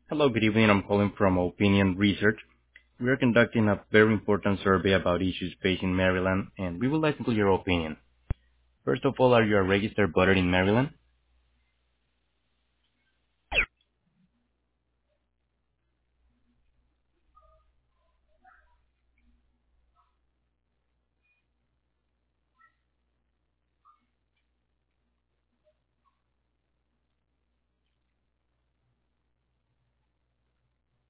Hello, good evening. I'm calling from Opinion Research. We are conducting a very important survey about issues facing Maryland, and we would like to know your opinion. First of all, are you a registered voter in Maryland?